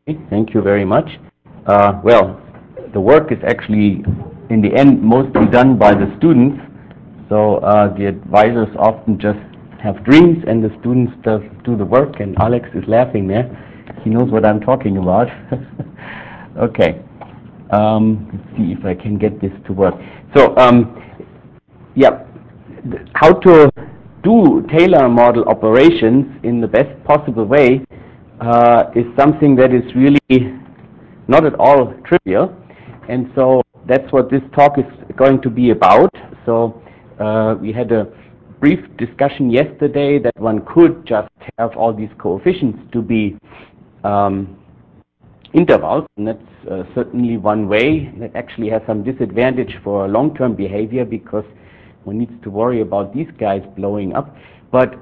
Thank you very much. Well, the work is actually, in the end, mostly done by the students. So the advisors often just have dreams, and the students do the work. And Alex is laughing there. He knows what I'm talking about. Okay. Let's see if I can get this to work. So, yeah, how to do Taylor model operations in the best possible way is something that is really not at all trivial, and so that's what this talk is going to be about. So we had a brief discussion yesterday that one could just have all these coefficients to be intervals, and that's certainly one way. That actually has some disadvantage for long-term behavior because one needs to worry about these guys blowing up. But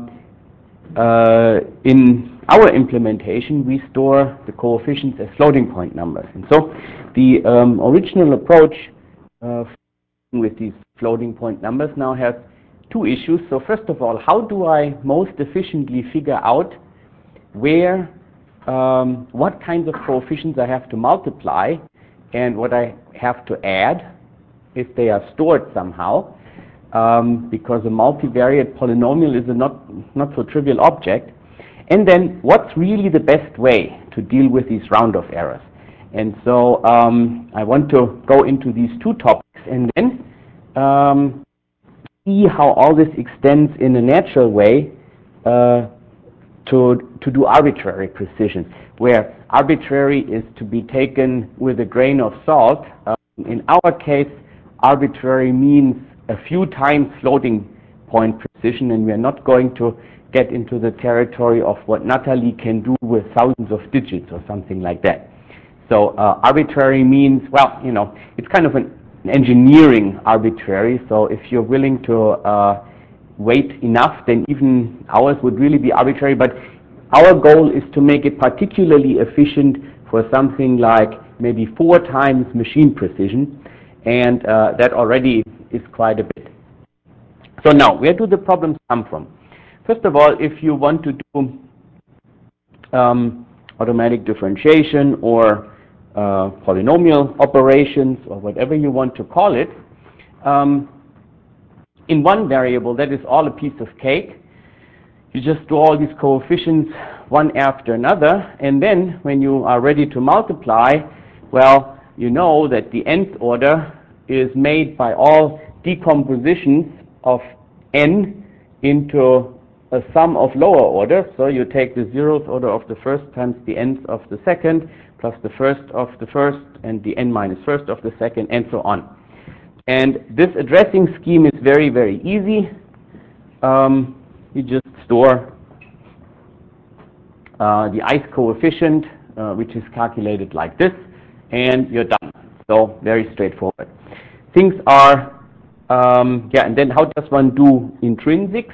in our implementation, we store the coefficients as floating point numbers. And so the original approach with these floating point numbers now has two issues. So first of all, how do I most efficiently figure out where, what kinds of coefficients I have to multiply and what I have to add if they are stored somehow? Because a multivariate polynomial is a not so trivial object. And then what's really the best way to deal with these round-off errors? And so I want to go into these two topics and then see how all this extends in a natural way to do arbitrary precision, where arbitrary is to be taken with a grain of salt. In our case, arbitrary means a few times floating point precision, and we are not going to get into the territory of what Natalie can do with thousands of digits or something like that. So arbitrary means, well, you know, it's kind of an engineering arbitrary. So if you're willing to wait enough, then even ours would really be arbitrary. But our goal is to make it particularly efficient for something like maybe 4 times machine precision, and that already is quite a bit. So now, where do the problems come from? First of all, if you want to do automatic differentiation or polynomial operations or whatever you want to call it, in one variable that is all a piece of cake. You just do all these coefficients one after another, and then when you are ready to multiply, well, you know that the nth order is made by all decompositions of n into a sum of lower order. So you take the 0th order of the first times the nth of the second plus the first of the first and the n minus first of the second, and so on. And this addressing scheme is very, very easy. You just store the ith coefficient, which is calculated like this, and you're done. So very straightforward. Things are, and then how does one do intrinsics?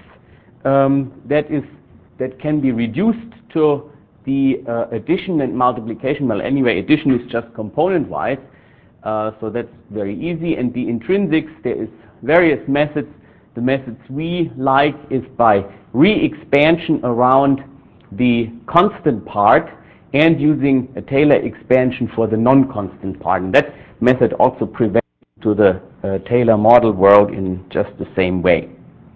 That can be reduced to the addition and multiplication. Well, anyway, addition is just component-wise, so that's very easy. And the intrinsics, there is various methods. The methods we like is by re-expansion around the constant part and using a Taylor expansion for the non-constant part. And that method also prevents to the Taylor model world in just the same way.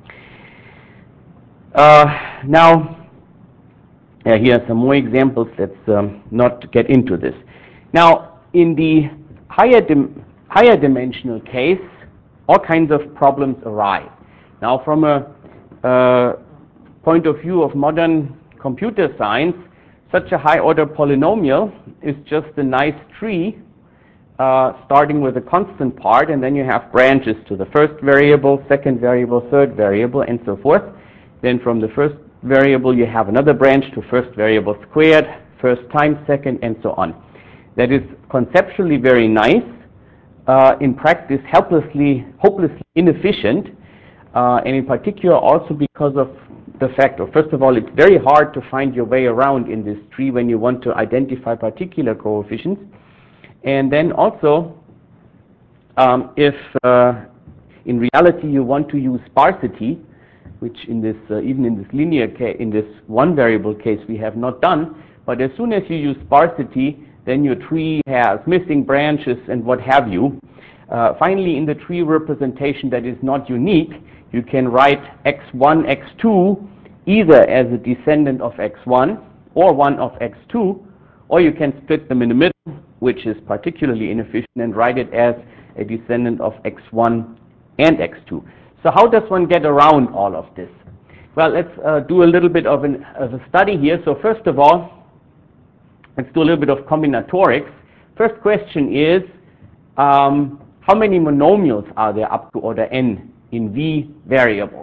Now, here are some more examples. Let's not get into this. Now, in the higher dimensional case, all kinds of problems arise. Now, from a point of view of modern computer science, such a high-order polynomial is just a nice tree starting with a constant part, and then you have branches to the first variable, second variable, third variable, and so forth. Then from the first variable you have another branch to first variable squared, first times second, and so on. That is conceptually very nice, in practice hopelessly inefficient, and in particular also because of the fact of, first of all, it's very hard to find your way around in this tree when you want to identify particular coefficients. And then also, if in reality you want to use sparsity, which in this even in this linear case, in this one variable case we have not done, But as soon as you use sparsity, then your tree has missing branches and what have you. Finally, in the tree representation that is not unique, you can write x1, x2 either as a descendant of x1 or one of x2, or you can split them in the middle, which is particularly inefficient, and write it as a descendant of x1 and x2. So how does one get around all of this? Well, let's do a little bit of a study here. So first of all, let's do a little bit of combinatorics. First question is, how many monomials are there up to order n in V variables?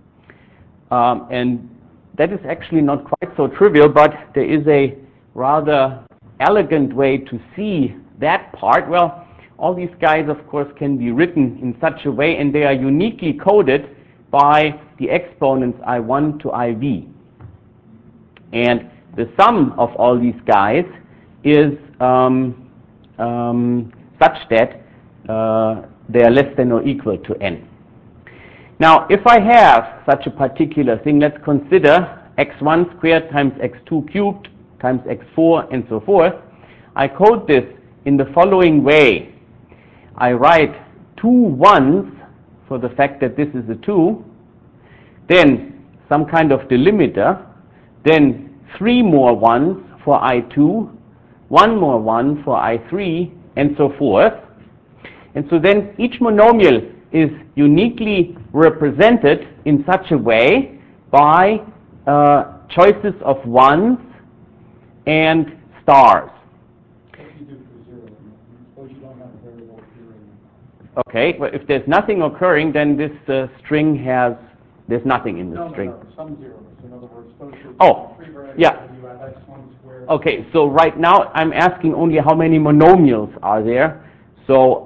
And that is actually not quite so trivial, but there is a rather elegant way to see that part. Well, all these guys, of course, can be written in such a way, and they are uniquely coded by the exponents I1 to IV. And the sum of all these guys is such that they are less than or equal to n. Now, if I have such a particular thing, let's consider x1 squared times x2 cubed times x4 and so forth. I code this in the following way. I write 2 1s for the fact that this is a 2, then some kind of delimiter, then 3 more 1s for I2, 1 more 1 for I3, and so forth. And so then each monomial is uniquely represented in such a way by choices of 1s and stars. Okay, well, if there's nothing occurring, then this string there's nothing in the string. No, some zeros. In other words, yeah. Okay, so right now I'm asking only how many monomials are there. So,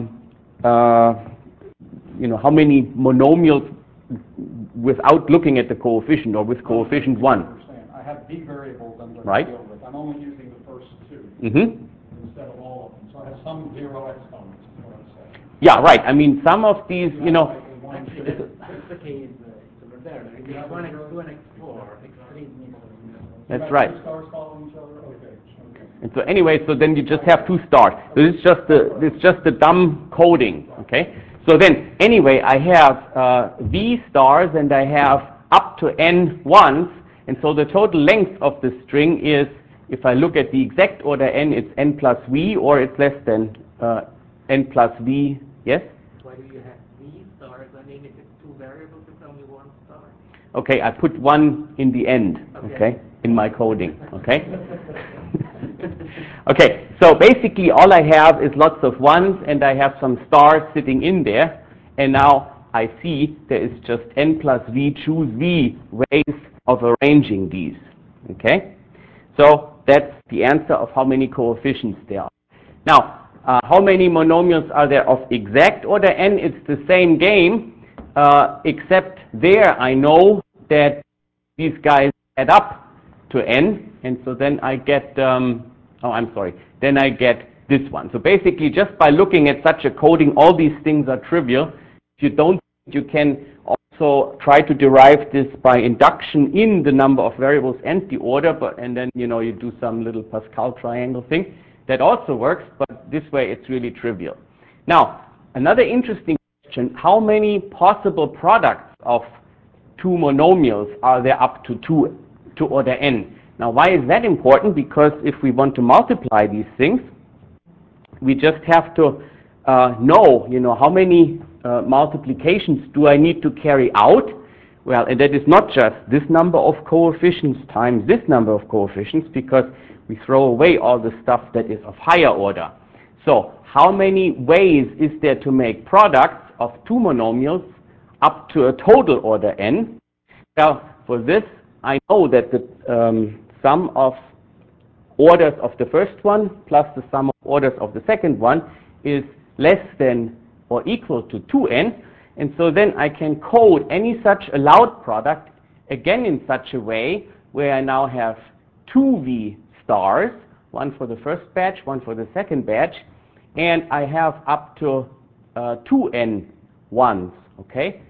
how many monomials without looking at the coefficient or with coefficient 1? I have B variables I'm going right. to deal with. I'm only using the first 2 instead of all of them. So I have some zero exponents, is what I'm saying. Yeah, right. I mean, some of these, Actually, that's the case over there. If you have 1, x2, and x4, x3 is missing. That's right. Two stars following each other? Okay. And so anyway, so then you just have 2 stars. So this is just the dumb coding, okay? So then, anyway, I have V stars and I have up to n 1s, and so the total length of the string is, if I look at the exact order n, it's n plus V, or it's less than n plus V, yes? Why do you have V stars? I mean, if it's 2 variables, it's only 1 star. Okay, I put 1 in the end, okay, in my coding, okay? Okay, so basically all I have is lots of 1s and I have some stars sitting in there, and now I see there is just n plus V choose V ways of arranging these, okay? So that's the answer of how many coefficients there are. Now, how many monomials are there of exact order n? It's the same game, except there I know that these guys add up to n, and so then I get, then I get this one. So basically, just by looking at such a coding, all these things are trivial. If you don't, you can also try to derive this by induction in the number of variables and the order, and then you do some little Pascal triangle thing. That also works, but this way it's really trivial. Now, another interesting question: how many possible products of 2 monomials are there up to 2 to order n? Now, why is that important? Because if we want to multiply these things, we just have to know, how many multiplications do I need to carry out? Well, and that is not just this number of coefficients times this number of coefficients, because we throw away all the stuff that is of higher order. So, how many ways is there to make products of 2 monomials up to a total order n? Well, for this, I know that the sum of orders of the first one plus the sum of orders of the second one is less than or equal to 2n, and so then I can code any such allowed product again in such a way where I now have 2v stars, one for the first batch, one for the second batch, and I have up to 2n ones, okay?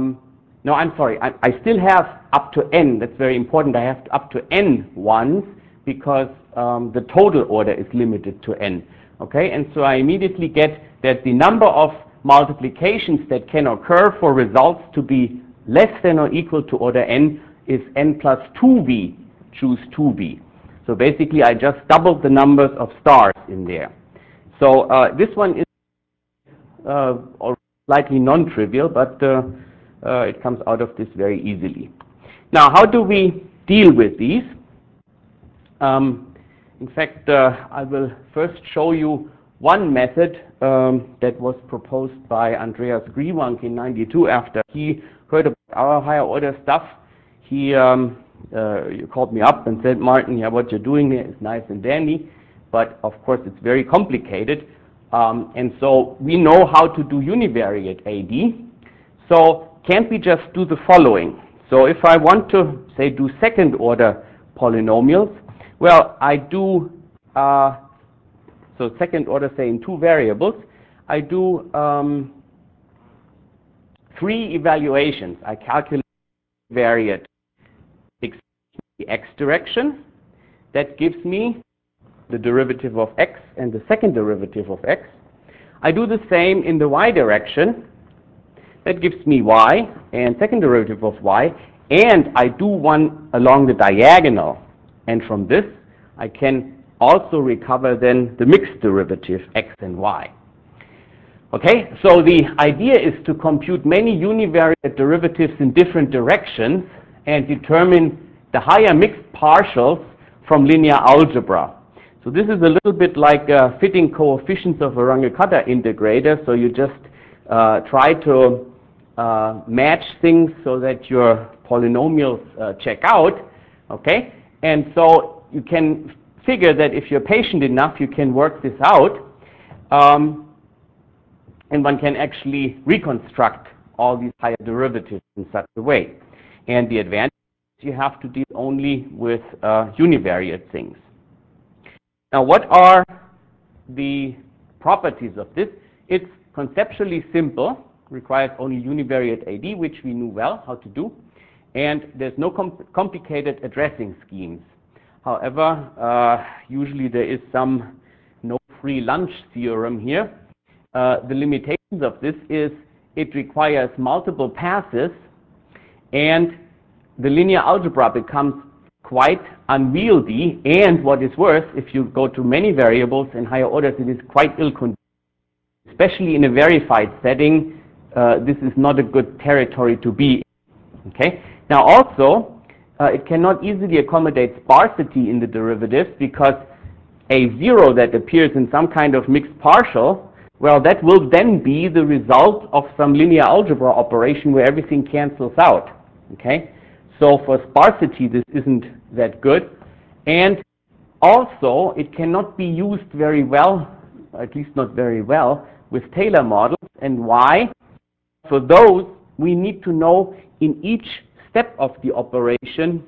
No, I'm sorry, I still have up to n, that's very important. I have up to n ones, because the total order is limited to n. Okay, and so I immediately get that the number of multiplications that can occur for results to be less than or equal to order n is n plus 2v, choose 2v. So basically I just doubled the numbers of stars in there. So this one is slightly non-trivial, but it comes out of this very easily. Now, how do we deal with these? In fact, I will first show you one method that was proposed by Andreas Griewank in '92 after he heard about our higher order stuff. He called me up and said, Martin, yeah, what you're doing here is nice and dandy, but of course it's very complicated. And so we know how to do univariate AD. So can't we just do the following? So if I want to, say, do second order polynomials, well, I do, so second order, say, in two variables, I do 3 evaluations. I calculate variate the x direction. That gives me the derivative of x and the second derivative of x. I do the same in the y direction. That gives me y and second derivative of y. And I do one along the diagonal. And from this, I can also recover then the mixed derivative x and y. Okay, so the idea is to compute many univariate derivatives in different directions and determine the higher mixed partials from linear algebra. So this is a little bit like fitting coefficients of a Runge-Kutta integrator. So you just try to match things so that your polynomials check out. Okay, and so you can figure that if you're patient enough, you can work this out. And one can actually reconstruct all these higher derivatives in such a way. And the advantage is you have to deal only with univariate things. Now, what are the properties of this? It's conceptually simple, requires only univariate AD, which we knew well how to do, and there's no complicated addressing schemes. However, usually there is some no free lunch theorem here. The limitations of this is it requires multiple passes, and the linear algebra becomes quite unwieldy, and what is worse, if you go to many variables in higher orders, it is quite ill-controlled. Especially in a verified setting, this is not a good territory to be in. Okay? Now also, it cannot easily accommodate sparsity in the derivatives, because a zero that appears in some kind of mixed partial, well, that will then be the result of some linear algebra operation where everything cancels out. Okay? So for sparsity, this isn't that good. And also, it cannot be used very well, at least not very well, with Taylor models. And why? For those, we need to know in each step of the operation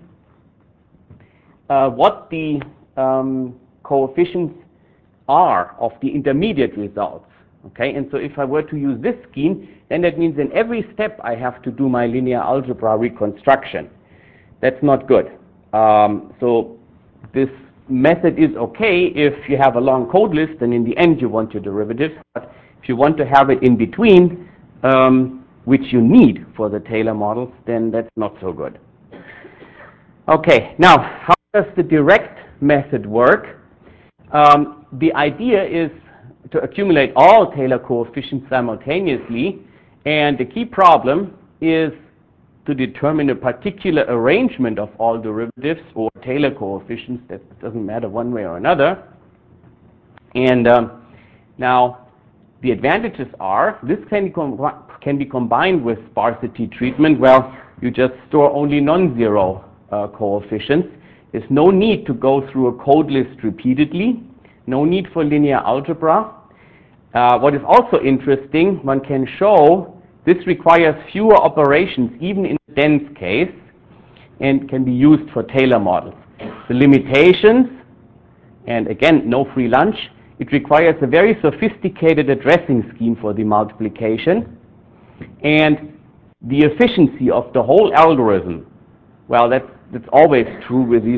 what the coefficients are of the intermediate results. Okay, and so if I were to use this scheme, then that means in every step I have to do my linear algebra reconstruction. That's not good. So this method is okay if you have a long code list and in the end you want your derivatives. But if you want to have it in between, which you need for the Taylor models, then that's not so good. Okay, now how does the direct method work? The idea is to accumulate all Taylor coefficients simultaneously, and the key problem is to determine a particular arrangement of all derivatives or Taylor coefficients. That doesn't matter one way or another. And now the advantages are this can be combined with sparsity treatment. Well, you just store only non-zero coefficients. There's no need to go through a code list repeatedly. No need for linear algebra. What is also interesting, one can show this requires fewer operations even in the dense case and can be used for Taylor models. The limitations, and again, no free lunch, it requires a very sophisticated addressing scheme for the multiplication, and the efficiency of the whole algorithm, well, that's always true with these things.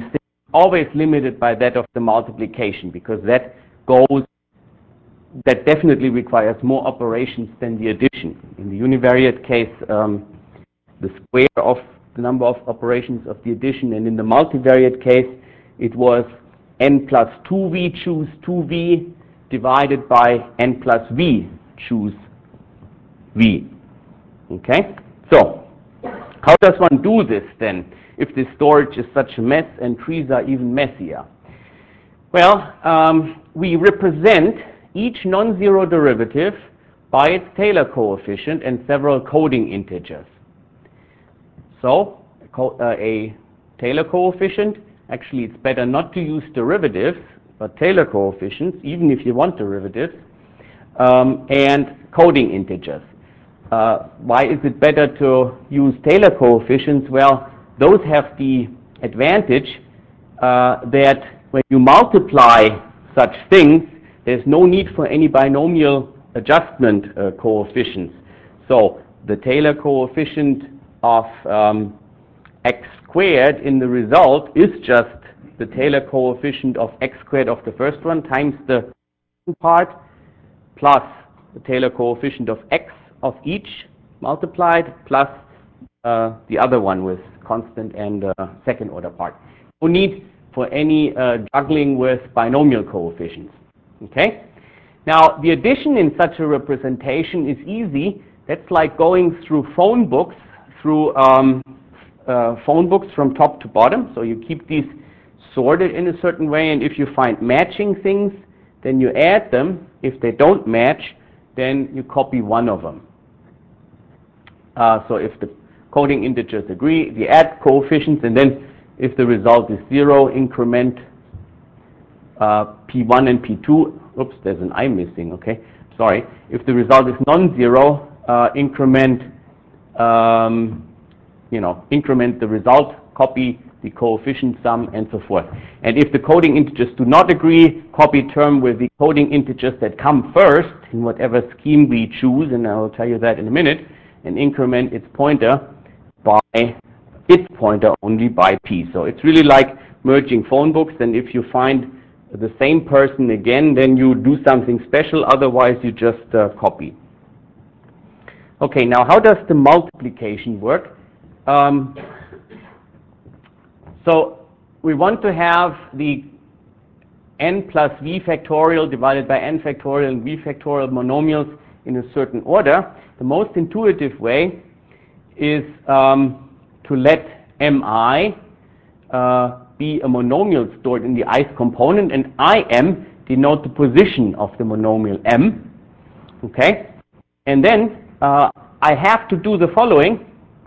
always limited by that of the multiplication, because that definitely requires more operations than the addition. In the univariate case, the square of the number of operations of the addition, and in the multivariate case, it was n plus 2v choose 2v divided by n plus v choose v. Okay? So, how does one do this then, if this storage is such a mess and trees are even messier? Well, we represent each non-zero derivative by its Taylor coefficient and several coding integers. So, a Taylor coefficient, actually it's better not to use derivatives, but Taylor coefficients, even if you want derivatives, and coding integers. Why is it better to use Taylor coefficients? Well, those have the advantage that when you multiply such things, there's no need for any binomial adjustment coefficients. So the Taylor coefficient of x squared in the result is just the Taylor coefficient of x squared of the first one times the part plus the Taylor coefficient of x of each multiplied plus the other one with constant and second order part. No need for any juggling with binomial coefficients. Okay? Now, the addition in such a representation is easy. That's like going through phone books from top to bottom. So you keep these sorted in a certain way, and if you find matching things, then you add them. If they don't match, then you copy one of them. So if the coding integers agree, we add coefficients, and then if the result is 0, increment P1 and P2. Oops, there's an I missing, okay. Sorry. If the result is non-zero, increment the result, copy the coefficient sum, and so forth. And if the coding integers do not agree, copy term with the coding integers that come first in whatever scheme we choose, and I will tell you that in a minute, and increment its pointer only by P. So it's really like merging phone books, and if you find the same person again, then you do something special, otherwise you just copy. Okay, now how does the multiplication work? So we want to have the n plus v factorial divided by n factorial and v factorial monomials in a certain order. The most intuitive way is to let mi be a monomial stored in the ith component, and im denote the position of the monomial m. Okay? And then I have to do the following.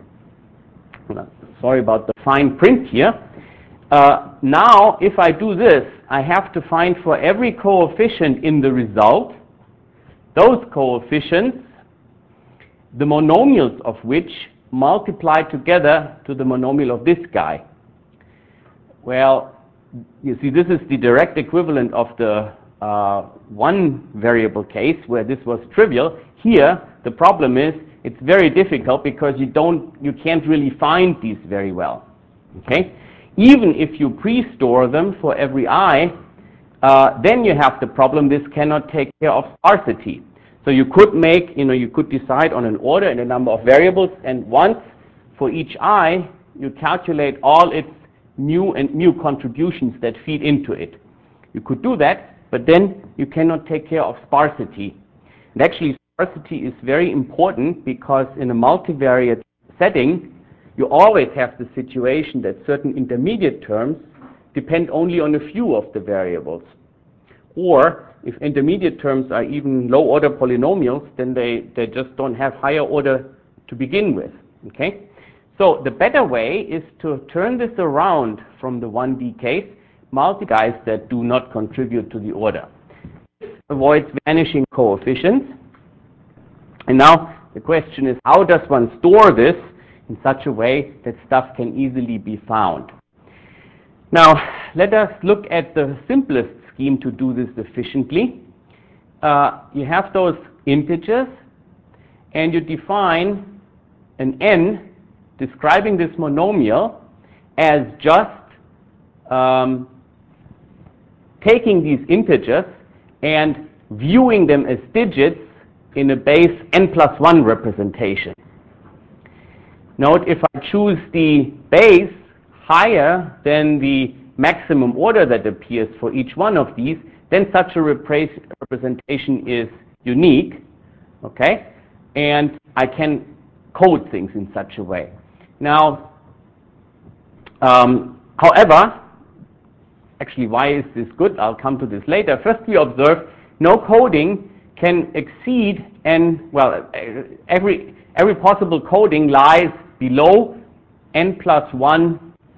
Sorry about the fine print here. Now, if I do this, I have to find for every coefficient in the result, those coefficients, the monomials of which multiply together to the monomial of this guy. Well, you see, this is the direct equivalent of the one variable case where this was trivial. Here, the problem is it's very difficult because you can't really find these very well. Okay? Even if you pre-store them for every I, then you have the problem this cannot take care of sparsity. So you could make, you could decide on an order and a number of variables, and once for each I, you calculate all its mu and mu contributions that feed into it. You could do that, but then you cannot take care of sparsity. And actually, sparsity is very important because in a multivariate setting, you always have the situation that certain intermediate terms depend only on a few of the variables. Or if intermediate terms are even low-order polynomials, then they just don't have higher order to begin with. Okay? So the better way is to turn this around from the 1D case, multiply guys that do not contribute to the order. This avoids vanishing coefficients. And now the question is, how does one store this in such a way that stuff can easily be found? Now, let us look at the simplest scheme to do this efficiently. You have those integers, and you define an n describing this monomial as just taking these integers and viewing them as digits in a base n+1 representation. Note, if I choose the base higher than the maximum order that appears for each one of these, then such a representation is unique, okay? And I can code things in such a way. Now, however, actually, why is this good? I'll come to this later. First, we observe no coding can exceed every possible coding lies below n+1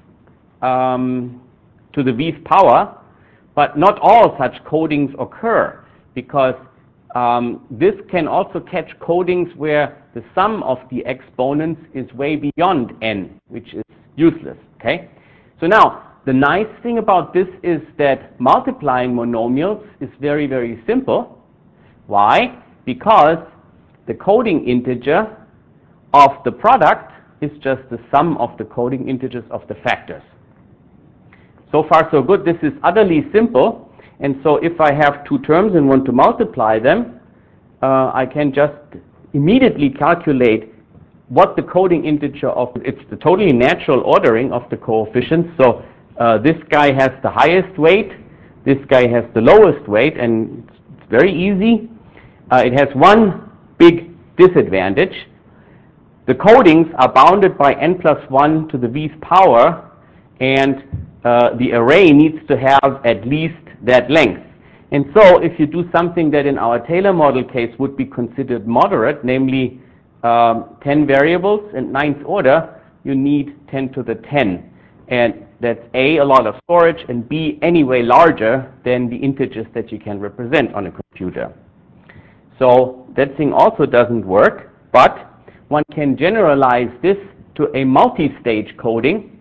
to the vth power, but not all such codings occur, because this can also catch codings where the sum of the exponents is way beyond n, which is useless, okay? So now, the nice thing about this is that multiplying monomials is very, very simple. Why? Because the coding integer of the product is just the sum of the coding integers of the factors. So far so good. This is utterly simple, and so if I have two terms and want to multiply them, I can just immediately calculate what the coding integer of, it's the totally natural ordering of the coefficients. So this guy has the highest weight, this guy has the lowest weight, and it's very easy. It has one big disadvantage. The codings are bounded by n+1 to the vth power, and the array needs to have at least that length. And so if you do something that in our Taylor model case would be considered moderate, namely 10 variables and 9th order, you need 10 to the 10. And that's A, a lot of storage, and B, anyway larger than the integers that you can represent on a computer. So that thing also doesn't work, but one can generalize this to a multi-stage coding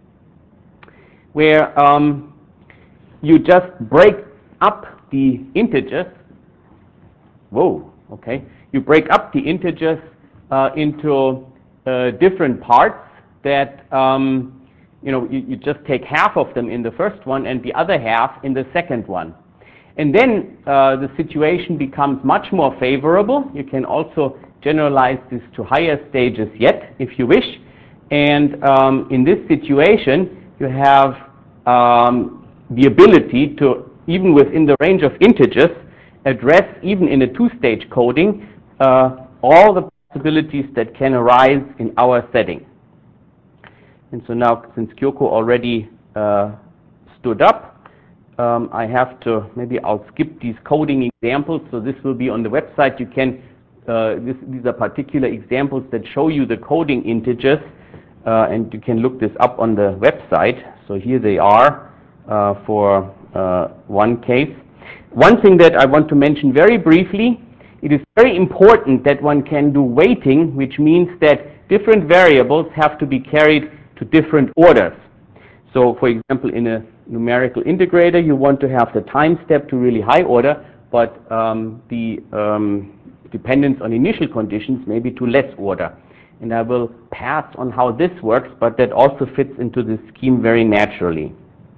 where you just break up the integers. Whoa, okay. You break up the integers into different parts that you just take half of them in the first one and the other half in the second one. And then the situation becomes much more favorable. You can also generalize this to higher stages yet, if you wish. And in this situation, you have the ability to, even within the range of integers, address, even in a two-stage coding, all the possibilities that can arise in our setting. And so now, since Kyoko already stood up, I have to, maybe I'll skip these coding examples. So this will be on the website. You can, these are particular examples that show you the coding integers, and you can look this up on the website. So here they are for one case. One thing that I want to mention very briefly, it is very important that one can do weighting, which means that different variables have to be carried to different orders. So, for example, in a numerical integrator, you want to have the time step to really high order, but the dependence on initial conditions maybe to less order. And I will pass on how this works, but that also fits into the scheme very naturally.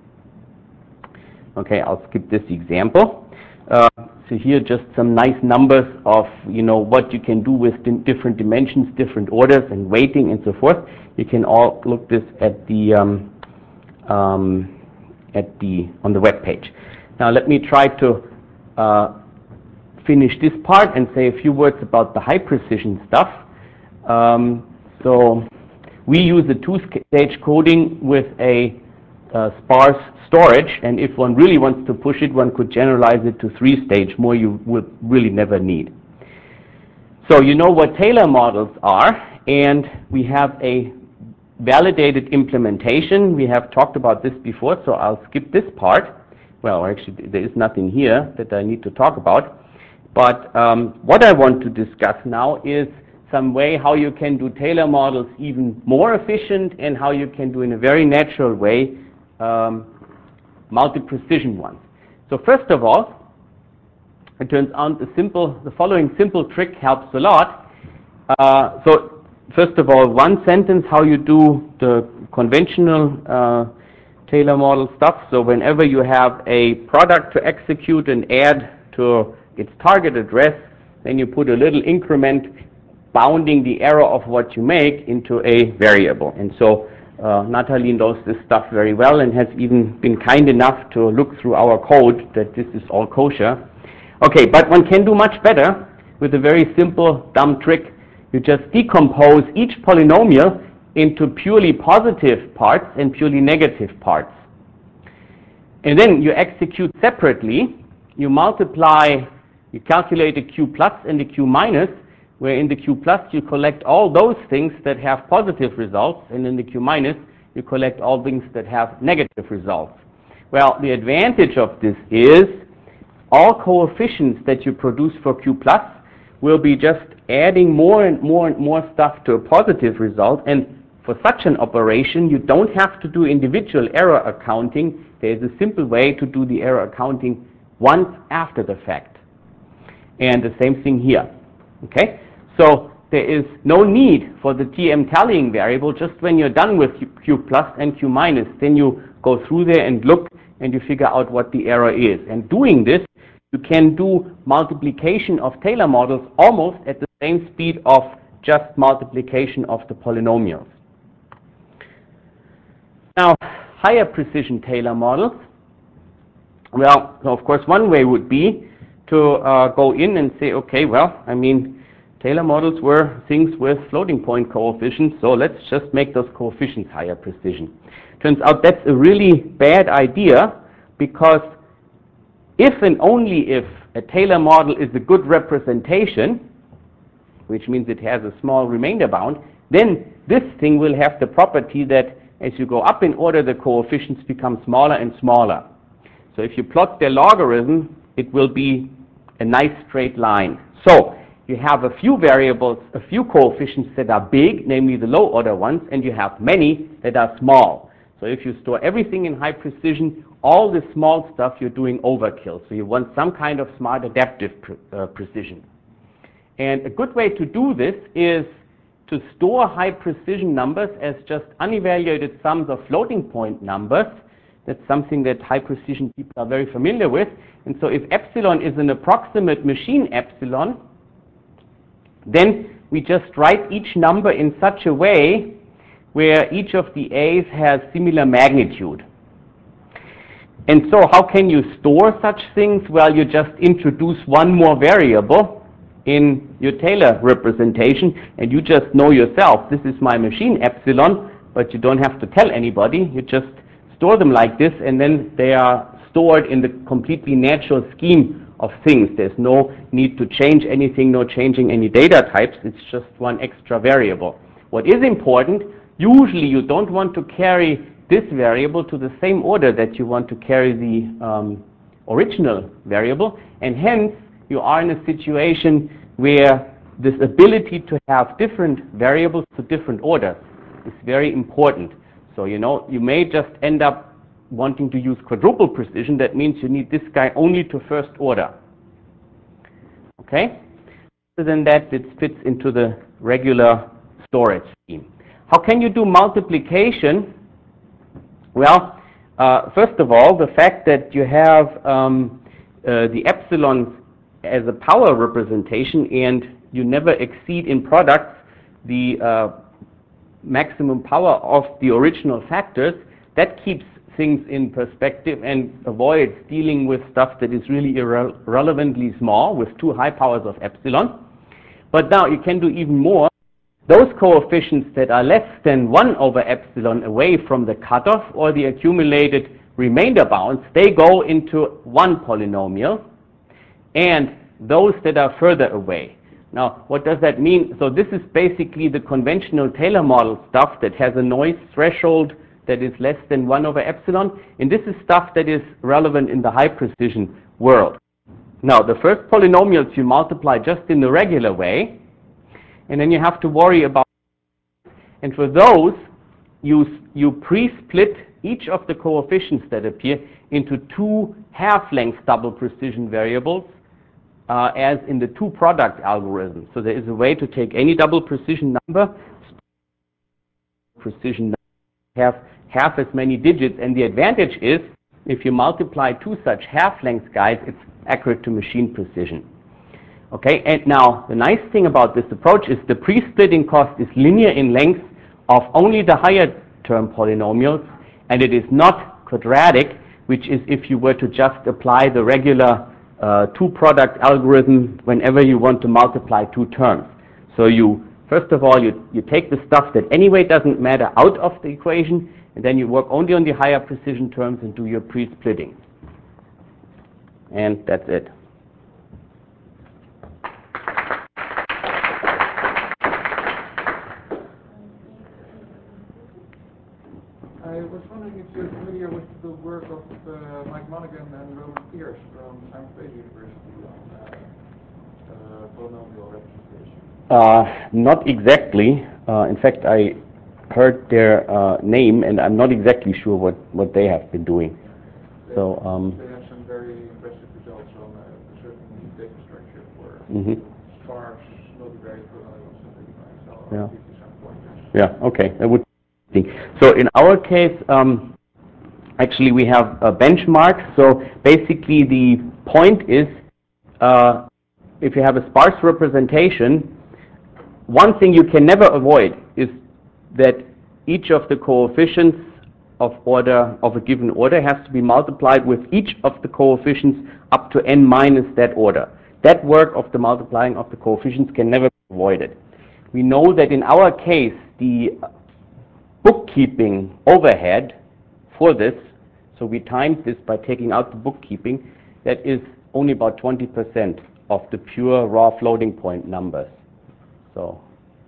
Okay, I'll skip this example. So here just some nice numbers of what you can do with different dimensions, different orders, and weighting and so forth. You can all look this at the on the web page. Now let me try to finish this part and say a few words about the high precision stuff. So we use a two-stage coding with a sparse storage, and if one really wants to push it, one could generalize it to three-stage. More you will really never need. So you know what Taylor models are, and we have a validated implementation. We have talked about this before, so I'll skip this part. Well, actually, there is nothing here that I need to talk about. But what I want to discuss now is some way how you can do Taylor models even more efficient, and how you can do in a very natural way multi-precision ones. So first of all, it turns out the following simple trick helps a lot. So first of all, one sentence how you do the conventional Taylor model stuff. So whenever you have a product to execute and add to its target address, then you put a little increment bounding the error of what you make into a variable. And so Natalie knows this stuff very well and has even been kind enough to look through our code that this is all kosher. Okay, but one can do much better with a very simple, dumb trick. You just decompose each polynomial into purely positive parts and purely negative parts. And then you execute separately. You multiply, you calculate a q plus and a q minus, where in the q plus you collect all those things that have positive results, and in the q minus you collect all things that have negative results. Well, the advantage of this is all coefficients that you produce for q plus will be just adding more and more and more stuff to a positive result, and for such an operation you don't have to do individual error accounting. There's a simple way to do the error accounting once after the fact. And the same thing here. Okay? So there is no need for the TM tallying variable. Just when you're done with q plus and q minus, then you go through there and look and you figure out what the error is. And doing this, you can do multiplication of Taylor models almost at the same speed of just multiplication of the polynomials. Now, higher precision Taylor models. Well, so of course one way would be to go in and say, okay, well, I mean, Taylor models were things with floating point coefficients, so let's just make those coefficients higher precision. Turns out that's a really bad idea, because if and only if a Taylor model is a good representation, which means it has a small remainder bound, then this thing will have the property that as you go up in order, the coefficients become smaller and smaller. So if you plot their logarithm, it will be a nice straight line. So you have a few variables, a few coefficients that are big, namely the low order ones, and you have many that are small. So if you store everything in high precision, all the small stuff you're doing overkill. So you want some kind of smart adaptive precision. And a good way to do this is to store high precision numbers as just unevaluated sums of floating point numbers. That's something that high precision people are very familiar with. And so if epsilon is an approximate machine epsilon, then we just write each number in such a way where each of the a's has similar magnitude. And so how can you store such things? Well, you just introduce one more variable in your Taylor representation, and you just know yourself, this is my machine epsilon, but you don't have to tell anybody. You just store them like this, and then they are stored in the completely natural scheme of things. There's no need to change anything, no changing any data types. It's just one extra variable. What is important, usually you don't want to carry this variable to the same order that you want to carry the original variable, and hence you are in a situation where this ability to have different variables to different orders is very important. So, you know, you may just end up wanting to use quadruple precision. That means you need this guy only to first order. Okay? Other than that, it fits into the regular storage scheme. How can you do multiplication? Well, first of all, the fact that you have the epsilon as a power representation and you never exceed in products the maximum power of the original factors, that keeps things in perspective and avoids dealing with stuff that is really irrelevantly small with too high powers of epsilon. But now you can do even more. Those coefficients that are less than 1 over epsilon away from the cutoff or the accumulated remainder bounds, they go into one polynomial, and those that are further away. Now, what does that mean? So this is basically the conventional Taylor model stuff that has a noise threshold that is less than 1 over epsilon, and this is stuff that is relevant in the high precision world. Now, the first polynomials you multiply just in the regular way, and then you have to worry about, and for those, you pre-split each of the coefficients that appear into 2 half-length double precision variables, as in the 2-product algorithm. So there is a way to take any double precision number, have half as many digits, and the advantage is if you multiply two such half-length guides, it's accurate to machine precision. Okay, and now the nice thing about this approach is the pre-splitting cost is linear in length of only the higher term polynomials, and it is not quadratic, which is if you were to just apply the regular two-product algorithm whenever you want to multiply two terms. So you, first of all, you take the stuff that anyway doesn't matter out of the equation, and then you work only on the higher precision terms and do your pre-splitting. And that's it. I was wondering if you're familiar with the work of Mike Monaghan and Roland Pierce from Simon Fraser University on polynomial representation. Not exactly. In fact, I heard their name, and I'm not exactly sure what they have been doing. They have some very impressive results on a certain data structure for sparse multivariate polynomials and things like that. So I'll give you some pointers. Yeah. Okay. That would. So in our case, actually we have a benchmark. So basically the point is, if you have a sparse representation, one thing you can never avoid is that each of the coefficients of a given order has to be multiplied with each of the coefficients up to n minus that order. That work of the multiplying of the coefficients can never be avoided. We know that in our case, the bookkeeping overhead for this, so we timed this by taking out the bookkeeping, that is only about 20% of the pure raw floating point numbers. So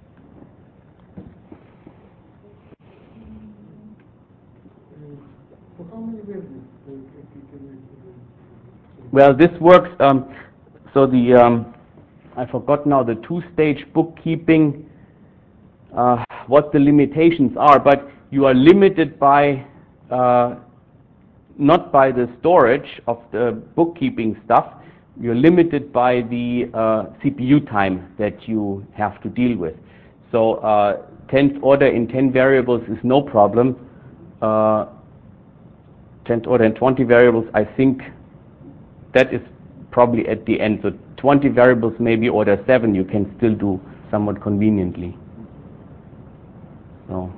well, this works, so the I forgot now the two-stage bookkeeping, what the limitations are, but you are limited by not by the storage of the bookkeeping stuff, you're limited by the CPU time that you have to deal with. So 10th order in 10 variables is no problem. 10th order in 20 variables, I think that is probably at the end. So 20 variables, maybe order 7, you can still do somewhat conveniently. So.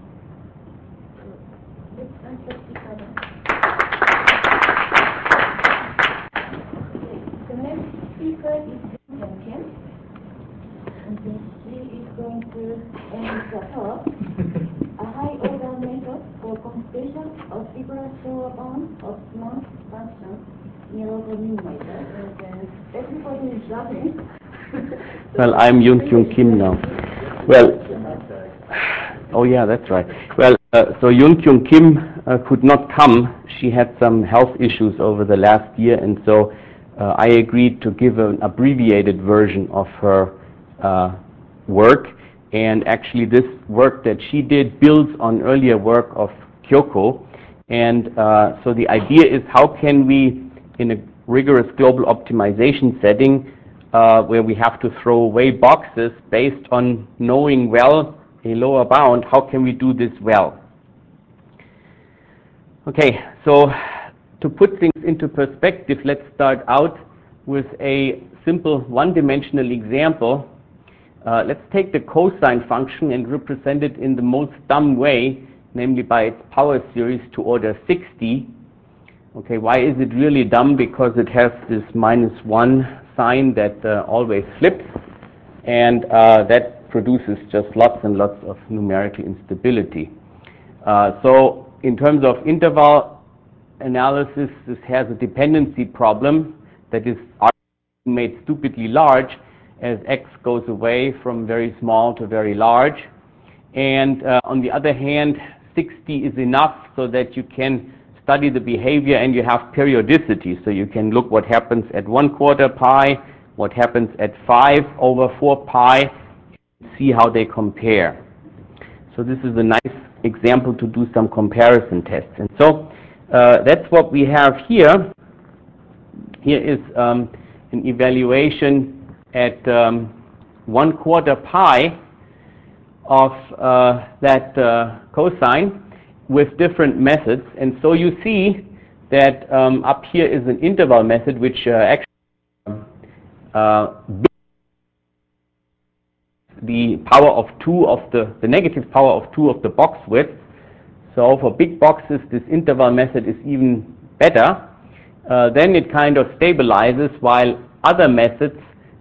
The next speaker is Yun Kim, and she is going to end the talk. A high-order method for computation of Fibonacci bound of small functions near the numerator. And everybody is laughing. Well, I'm Yun Kim now. Well, oh yeah, that's right. Well, so Yun Kim could not come. She had some health issues over the last year, and so I agreed to give an abbreviated version of her work. And actually, this work that she did builds on earlier work of Kyoko. And so the idea is, how can we, in a rigorous global optimization setting, where we have to throw away boxes based on knowing well a lower bound, how can we do this well? Okay, so to put things into perspective, let's start out with a simple one-dimensional example. Let's take the cosine function and represent it in the most dumb way, namely by its power series to order 60. Okay, why is it really dumb? Because it has this -1 sign that always flips, and that produces just lots and lots of numerical instability. So in terms of interval analysis, this has a dependency problem that is made stupidly large as x goes away from very small to very large. And on the other hand, 60 is enough so that you can study the behavior and you have periodicity. So you can look what happens at 1/4 pi, what happens at 5/4 pi, see how they compare. So this is a nice example to do some comparison tests. And so that's what we have here. Here is an evaluation at 1/4 pi of that cosine. with different methods. And so you see that up here is an interval method which actually the power of 2 of the negative power of 2 of the box width. So for big boxes, this interval method is even better. Then it kind of stabilizes, while other methods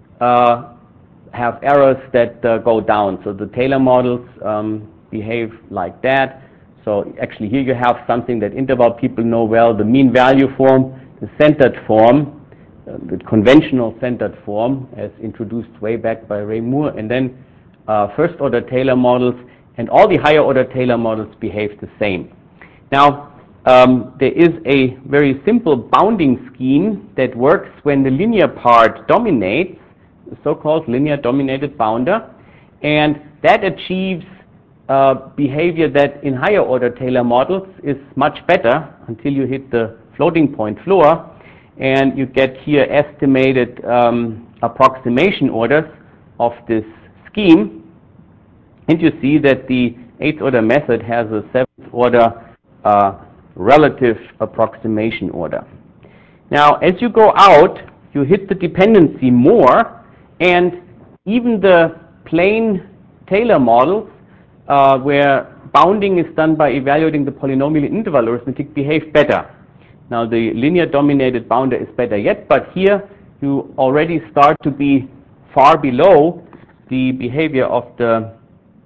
have errors that go down. So the Taylor models behave like that. So actually here you have something that interval people know well, the mean value form, the centered form, the conventional centered form as introduced way back by Ray Moore, and then first order Taylor models, and all the higher order Taylor models behave the same. Now there is a very simple bounding scheme that works when the linear part dominates, the so-called linear dominated bounder, and that achieves behavior that in higher order Taylor models is much better until you hit the floating point floor, and you get here estimated approximation orders of this scheme, and you see that the 8th order method has a 7th order relative approximation order. Now as you go out, you hit the dependency more, and even the plain Taylor models where bounding is done by evaluating the polynomial interval arithmetic behave better. Now the linear dominated bounder is better yet, but here you already start to be far below the behavior of the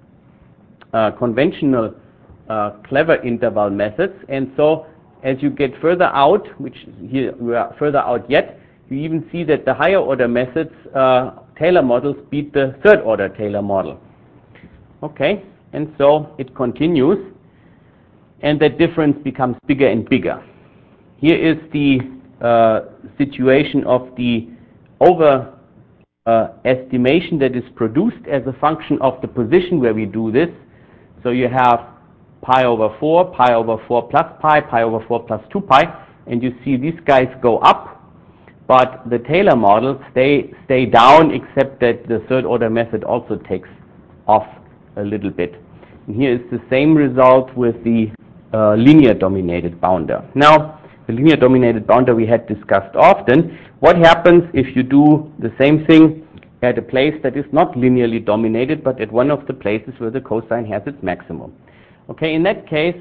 conventional clever interval methods, and so as you get further out, which here we are further out yet, you even see that the higher order methods Taylor models beat the 3rd order Taylor model. Okay, and so it continues, and that difference becomes bigger and bigger. Here is the situation of the over estimation that is produced as a function of the position where we do this. So you have pi over 4, pi over 4 plus pi, pi over 4 plus 2 pi, and you see these guys go up, but the Taylor models stay down, except that the 3rd order method also takes off a little bit. And here is the same result with the linear dominated bounder. Now the linear dominated bounder we had discussed often. What happens if you do the same thing at a place that is not linearly dominated, but at one of the places where the cosine has its maximum? Okay, in that case,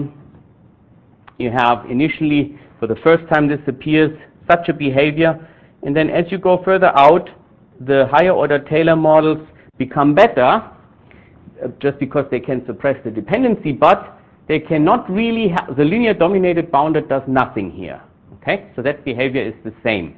you have initially, for the first time this appears, such a behavior, and then as you go further out, the higher order Taylor models become better, just because they can suppress the dependency, but they cannot really have, the linear dominated bounder does nothing here. Okay, so that behavior is the same.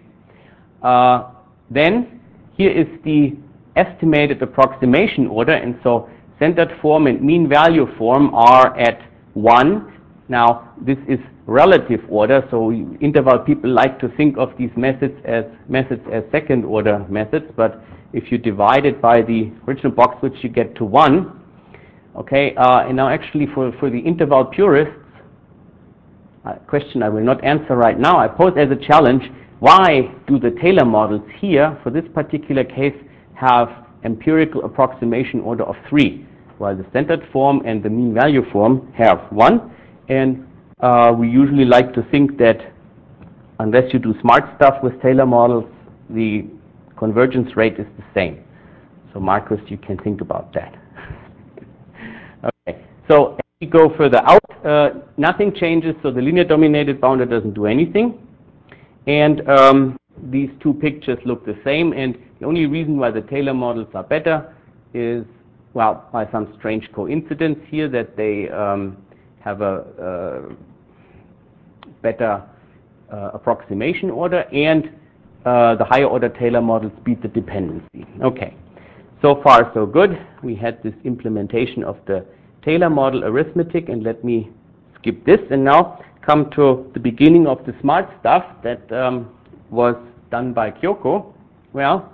Then here is the estimated approximation order, and so centered form and mean value form are at 1. Now this is relative order, so interval people like to think of these methods as 2nd order methods, but if you divide it by the original box width, you get to 1. Okay, and now actually for the interval purists, a question I will not answer right now, I pose as a challenge, why do the Taylor models here, for this particular case, have empirical approximation order of 3, while the centered form and the mean value form have 1, and we usually like to think that unless you do smart stuff with Taylor models, the convergence rate is the same. So Marcus, you can think about that. Okay, so as we go further out, nothing changes, so the linear dominated bounder doesn't do anything, and these two pictures look the same, and the only reason why the Taylor models are better is, well, by some strange coincidence here, that they have a better approximation order, and the higher order Taylor models beat the dependency. Okay, so far so good. We had this implementation of the Taylor model arithmetic, and let me skip this and now come to the beginning of the smart stuff that was done by Kyoko. Well,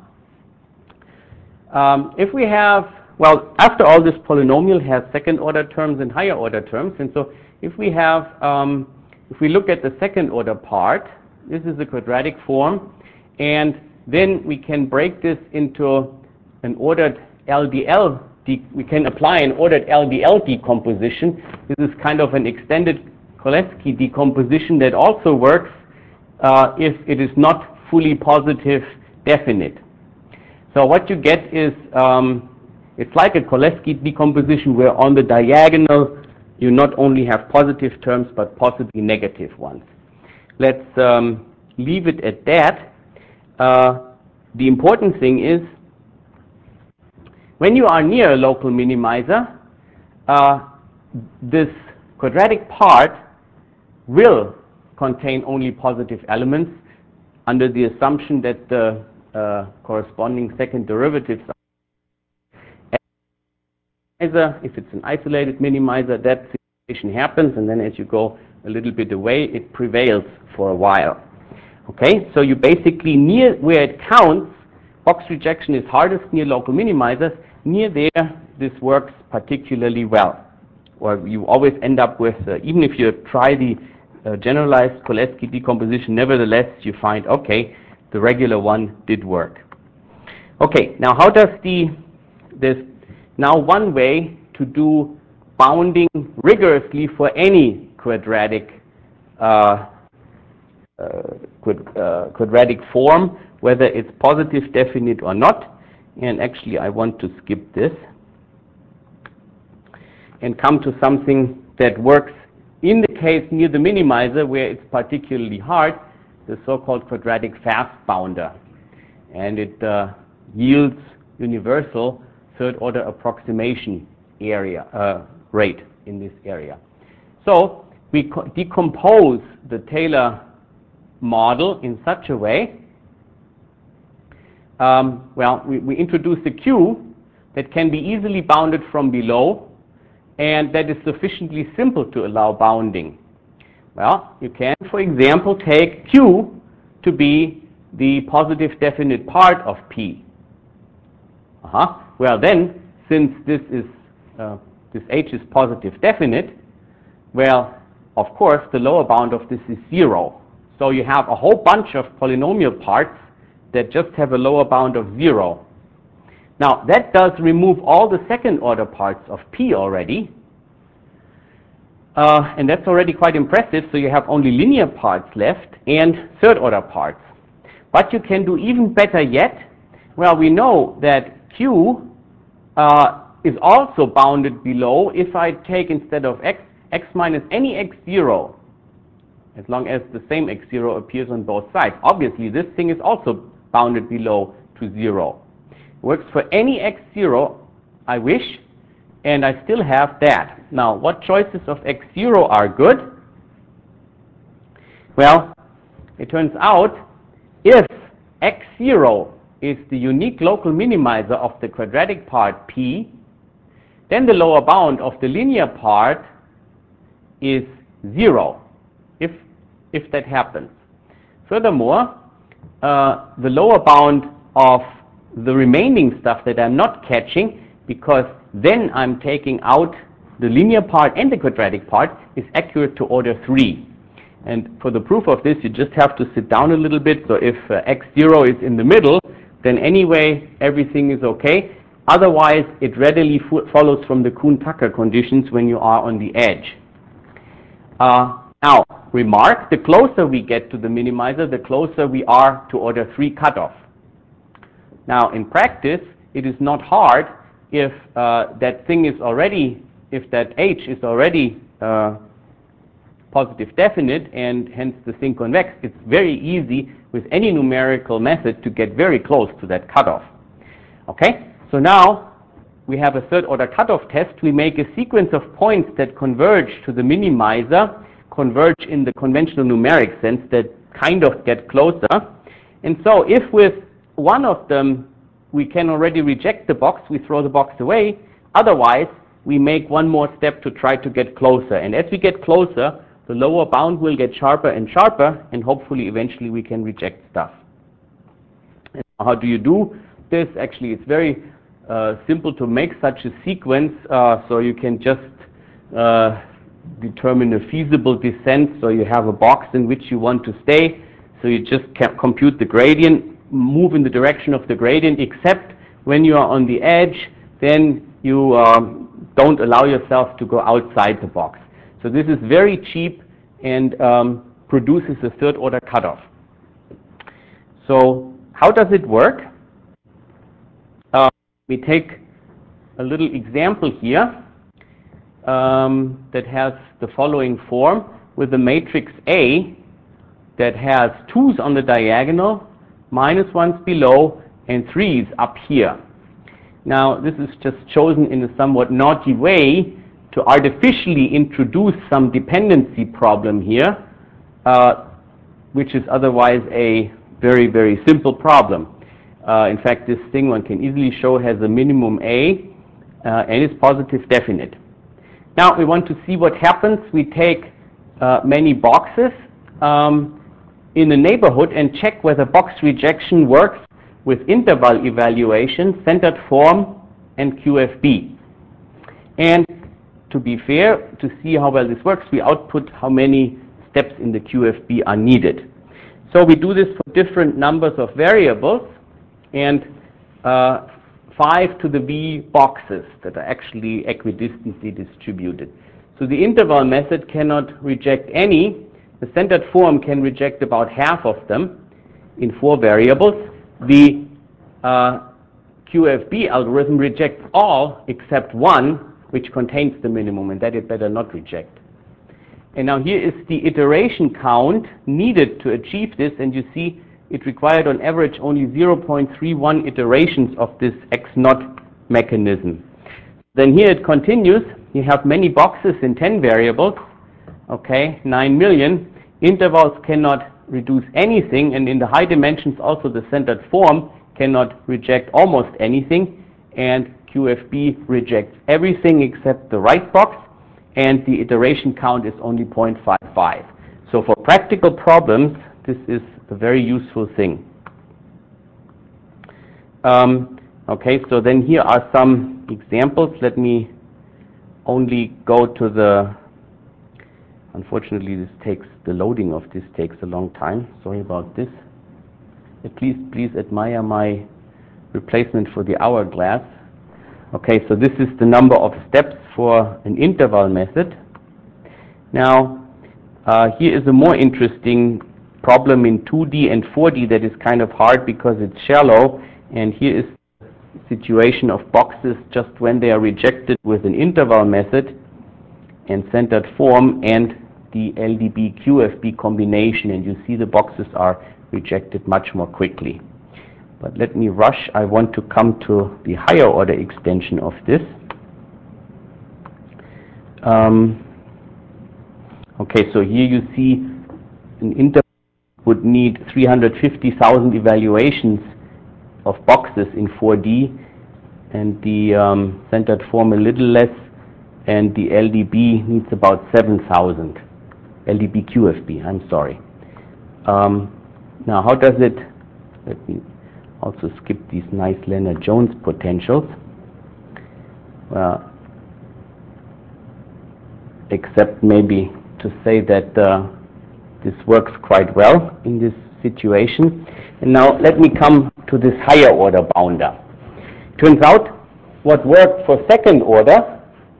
if we have, well, after all, this polynomial has 2nd order terms and higher order terms, and so if we have, if we look at the 2nd order part, this is the quadratic form, and then we can break this into an ordered LDL we can apply an ordered LDL decomposition. This is kind of an extended Cholesky decomposition that also works if it is not fully positive definite. So what you get is, it's like a Cholesky decomposition where on the diagonal you not only have positive terms but possibly negative ones. Let's leave it at that. The important thing is, when you are near a local minimizer, this quadratic part will contain only positive elements under the assumption that the corresponding second derivatives are. If it's an isolated minimizer, that situation happens, and then as you go a little bit away, it prevails for a while. Okay, so you basically, near where it counts, box rejection is hardest near local minimizers. Near there, this works particularly well. Or you always end up with, even if you try the generalized Cholesky decomposition, nevertheless you find, okay, the regular one did work. Okay, now how does there's now one way to do bounding rigorously for any quadratic quadratic form, whether it's positive definite or not. And actually I want to skip this and come to something that works in the case near the minimizer where it's particularly hard, the so-called quadratic fast bounder. And it yields universal third order approximation area rate in this area. So we decompose the Taylor model in such a way, we introduce a Q that can be easily bounded from below, and that is sufficiently simple to allow bounding. Well, you can, for example, take Q to be the positive definite part of P. Well then, since this H is positive definite, well, of course, the lower bound of this is 0. So you have a whole bunch of polynomial parts that just have a lower bound of 0. Now, that does remove all the second order parts of P already. And that's already quite impressive, so you have only linear parts left and third order parts. But you can do even better yet. Well, we know that Q is also bounded below if I take, instead of x minus any x0, as long as the same x0 appears on both sides. Obviously, this thing is also bounded below to 0. Works for any x0 I wish, and I still have that. Now, what choices of x0 are good? Well, it turns out if x0 is the unique local minimizer of the quadratic part P, then the lower bound of the linear part is 0, if that happens. Furthermore, the lower bound of the remaining stuff that I'm not catching, because then I'm taking out the linear part and the quadratic part, is accurate to order 3. And for the proof of this, you just have to sit down a little bit. So if x0 is in the middle, then anyway everything is okay. Otherwise, it readily follows from the Kuhn-Tucker conditions when you are on the edge. Now, remark, the closer we get to the minimizer, the closer we are to order 3 cutoff. Now, in practice, it is not hard if that thing is already, if that H is already positive definite and hence the thing convex. It's very easy with any numerical method to get very close to that cutoff. Okay, so now we have a third order cutoff test. We make a sequence of points that converge to the minimizer, converge in the conventional numeric sense, that kind of get closer. And so if with one of them we can already reject the box, we throw the box away. Otherwise, we make one more step to try to get closer. And as we get closer, the lower bound will get sharper and sharper, and hopefully eventually we can reject stuff. And how do you do this? Actually, it's very simple to make such a sequence. So you can just determine a feasible descent. So you have a box in which you want to stay. So you just compute the gradient, move in the direction of the gradient, except when you are on the edge, then you don't allow yourself to go outside the box. So this is very cheap and produces a third order cutoff. So how does it work? We take a little example here that has the following form with a matrix A that has 2's on the diagonal, -1's below, and 3's up here. Now, this is just chosen in a somewhat naughty way to artificially introduce some dependency problem here, which is otherwise a very, very simple problem. In fact, this thing one can easily show has a minimum A and is positive definite. Now, we want to see what happens. We take many boxes in the neighborhood and check whether box rejection works with interval evaluation, centered form, and QFB. And to be fair, to see how well this works, we output how many steps in the QFB are needed. So we do this for different numbers of variables and 5 to the V boxes that are actually equidistantly distributed. So the interval method cannot reject any. The centered form can reject about half of them in 4 variables. The QFB algorithm rejects all except 1, which contains the minimum, and that it better not reject. And now here is the iteration count needed to achieve this, and you see it required on average only 0.31 iterations of this X0 mechanism. Then here it continues. You have many boxes in 10 variables, okay, 9 million. Intervals cannot reduce anything, and in the high dimensions also the centered form cannot reject almost anything, and QFB rejects everything except the right box, and the iteration count is only 0.55. So for practical problems, this is a very useful thing. Okay, so then here are some examples. Let me only go to the, unfortunately the loading of this takes a long time. Sorry about this. Please admire my replacement for the hourglass. Okay, so this is the number of steps for an interval method. Now, here is a more interesting problem in 2D and 4D that is kind of hard because it's shallow, and here is the situation of boxes just when they are rejected with an interval method and centered form and the LDB QFB combination, and you see the boxes are rejected much more quickly. But let me rush. I want to come to the higher order extension of this. Okay, so here you see an interval would need 350,000 evaluations of boxes in 4D, and the centered form a little less, and the LDB needs about 7,000. LDB QFB, I'm sorry. Now, how does it, let me also skip these nice Lennard-Jones potentials. Except maybe to say that this works quite well in this situation. And now let me come to this higher order bounder. Turns out what worked for second order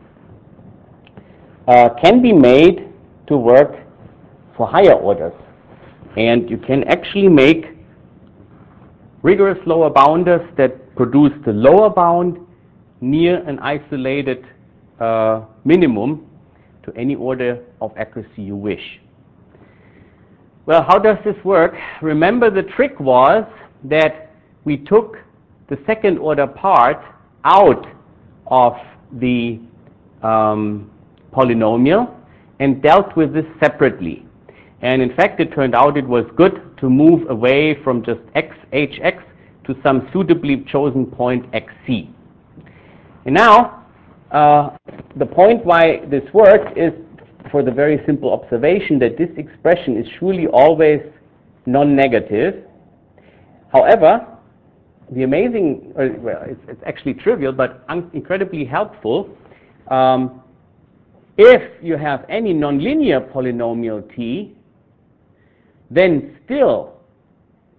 can be made to work for higher orders. And you can actually make rigorous lower bounders that produce the lower bound near an isolated minimum to any order of accuracy you wish. Well, how does this work? Remember, the trick was that we took the second order part out of the polynomial and dealt with this separately. And in fact, it turned out it was good to move away from just xhx to some suitably chosen point xc. And now, the point why this works is for the very simple observation that this expression is surely always non-negative. However, the amazing, well, it's actually trivial, but incredibly helpful. If you have any nonlinear polynomial t, then still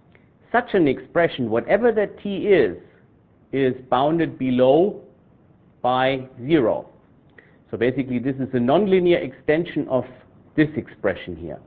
such an expression, whatever that t is bounded below by 0. So basically this is a nonlinear extension of this expression here.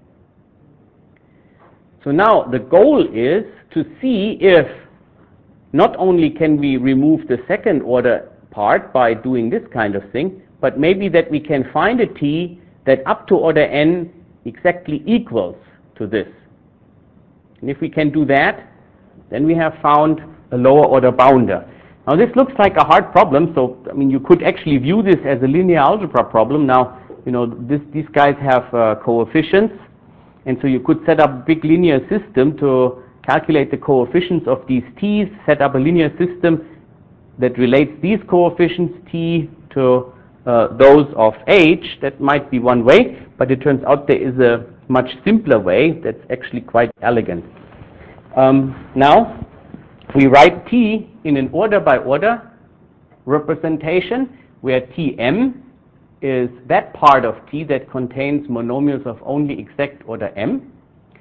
So now the goal is to see if not only can we remove the second order part by doing this kind of thing, but maybe that we can find a t that up to order n exactly equals to this. And if we can do that, then we have found a lower order bounder. Now this looks like a hard problem, so I mean you could actually view this as a linear algebra problem. Now, you know, these guys have coefficients, and so you could set up a big linear system to calculate the coefficients of these t's, set up a linear system that relates these coefficients t to those of h. That might be one way, but it turns out there is a much simpler way that's actually quite elegant. Now, we write t in an order by order representation where Tm is that part of t that contains monomials of only exact order m.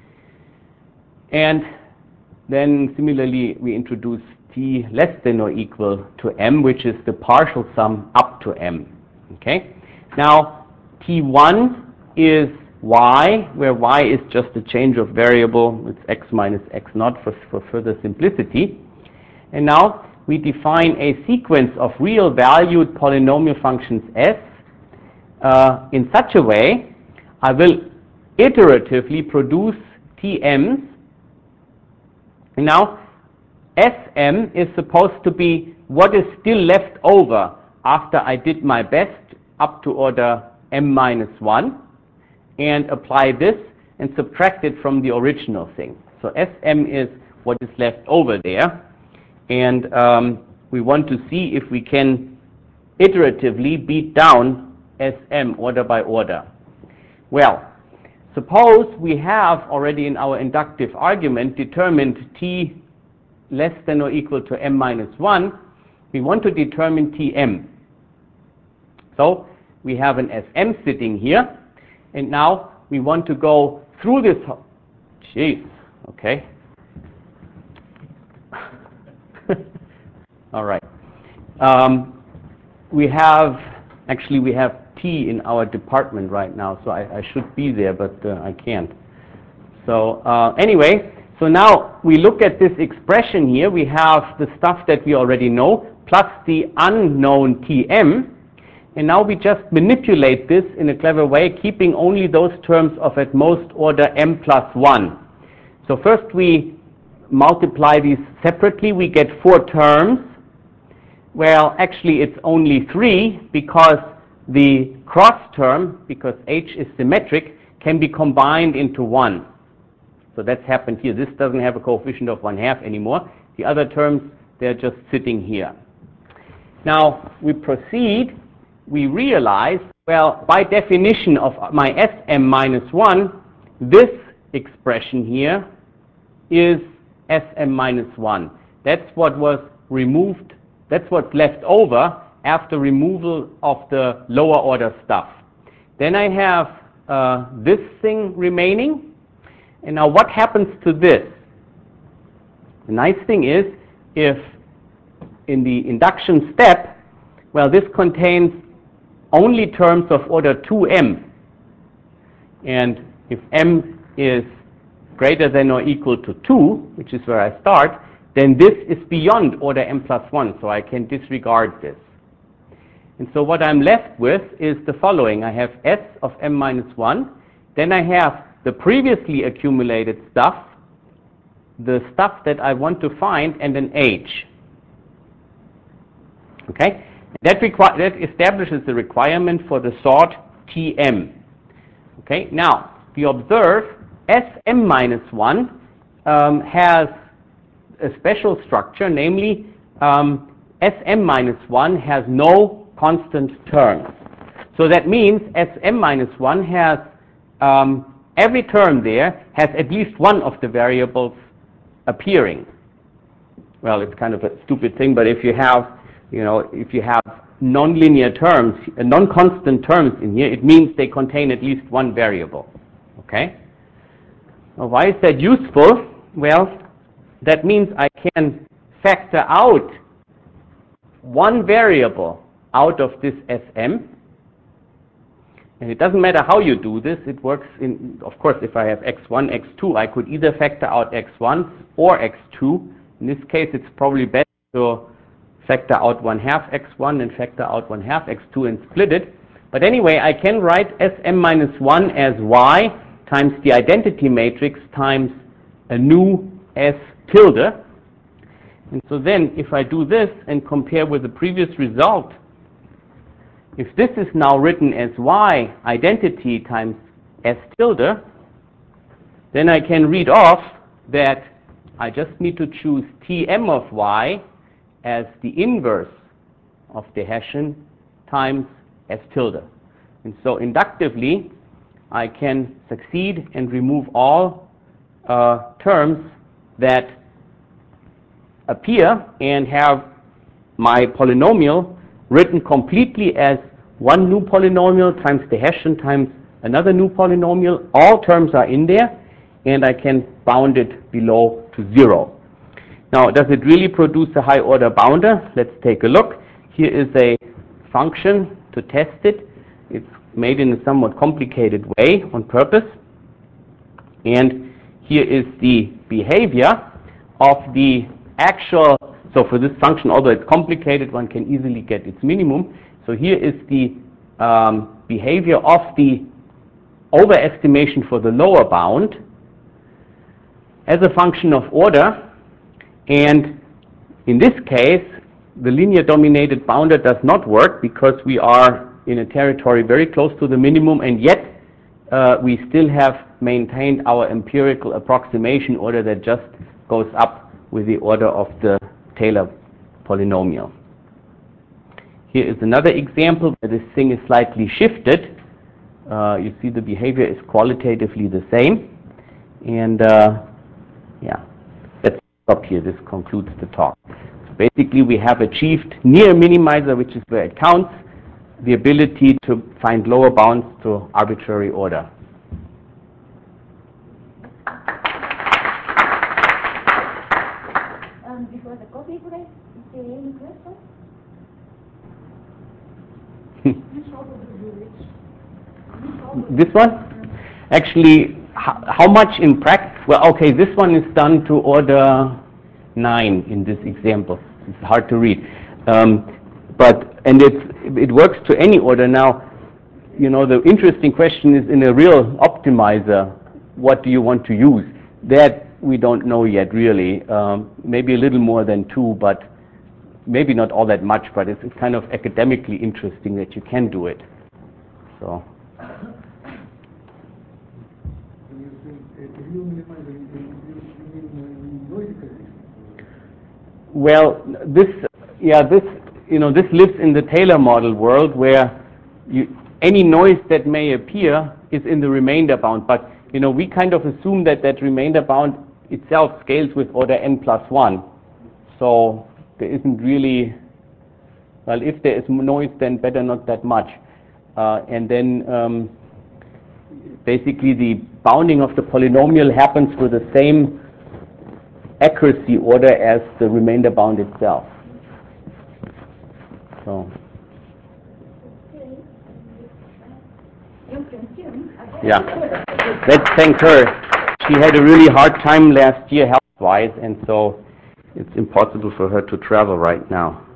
And then similarly we introduce t less than or equal to m, which is the partial sum up to m. Okay? Now T1 is y, where y is just a change of variable. It's x minus x naught for further simplicity. And now we define a sequence of real valued polynomial functions s in such a way I will iteratively produce Tm's. And now Sm is supposed to be what is still left over after I did my best up to order m minus 1 and apply this and subtract it from the original thing. So Sm is what is left over there, and we want to see if we can iteratively beat down Sm order by order. Well, suppose we have already in our inductive argument determined t less than or equal to m minus 1. We want to determine Tm. So we have an Sm sitting here, and now we want to go through this. Okay. All right. We have T in our department right now, so I should be there, but I can't. So anyway, so now we look at this expression here. We have the stuff that we already know plus the unknown Tm, and now we just manipulate this in a clever way, keeping only those terms of at most order m plus 1. So first we multiply these separately. We get 4 terms. Well, actually it's only 3, because the cross term, because h is symmetric, can be combined into 1. So that's happened here. This doesn't have a coefficient of 1/2 anymore. The other terms, they're just sitting here. Now we proceed. We realize, well, by definition of my Sm minus 1, this expression here is Sm minus 1. That's what was removed. That's what's left over after removal of the lower order stuff. Then I have this thing remaining. And now what happens to this? The nice thing is, if in the induction step, well, this contains only terms of order 2m. And if m is greater than or equal to 2, which is where I start, then this is beyond order m plus 1, so I can disregard this. And so what I'm left with is the following. I have s of m minus 1, then I have the previously accumulated stuff, the stuff that I want to find, and an h. Okay? That establishes the requirement for the sort Tm. Okay? Now, we observe Sm minus 1 has a special structure, namely Sm minus 1 has no constant terms. So that means Sm minus 1 has every term there has at least one of the variables appearing. Well, it's kind of a stupid thing, but if you have, if you have nonlinear terms, non-constant terms in here, it means they contain at least one variable. Okay? Well, why is that useful? Well, that means I can factor out one variable out of this Sm. And it doesn't matter how you do this, it works in, of course, if I have x1, x2, I could either factor out x1 or x2. In this case, it's probably better to factor out 1/2 x1 and factor out 1/2 x2 and split it. But anyway, I can write Sm minus 1 as y times the identity matrix times a new S tilde. And so then, if I do this and compare with the previous result, if this is now written as y identity times S tilde, then I can read off that I just need to choose Tm of y as the inverse of the Hessian times S tilde. And so inductively, I can succeed and remove all terms that appear and have my polynomial written completely as one new polynomial times the Hessian times another new polynomial. All terms are in there, and I can bound it below to 0. Now, does it really produce a high order bounder? Let's take a look. Here is a function to test it. It's made in a somewhat complicated way on purpose. And here is the behavior of the actual, so for this function, although it's complicated, one can easily get its minimum. So here is the behavior of the overestimation for the lower bound as a function of order. And in this case, the linear dominated bounder does not work because we are in a territory very close to the minimum, and yet we still have maintained our empirical approximation order that just goes up with the order of the Taylor polynomial. Here is another example where this thing is slightly shifted. You see the behavior is qualitatively the same. And yeah, let's stop here. This concludes the talk. So basically, we have achieved near minimizer, which is where it counts, the ability to find lower bounds to arbitrary order. Before the coffee break, is there any question? This one? Actually, how much in practice? Well, okay, this one is done to order 9 in this example. It's hard to read. And it works to any order. Now, you know, the interesting question is, in a real optimizer, what do you want to use? That we don't know yet, really. Maybe a little more than 2, but maybe not all that much, but it's kind of academically interesting that you can do it. So. Well, this lives in the Taylor model world where any noise that may appear is in the remainder bound, but we kind of assume that that remainder bound itself scales with order n+1. So there isn't really, well, if there is noise, then better not that much. And then basically the bounding of the polynomial happens with the same accuracy order as the remainder bound itself. So. Yeah, let's thank her. She had a really hard time last year health-wise, and so it's impossible for her to travel right now.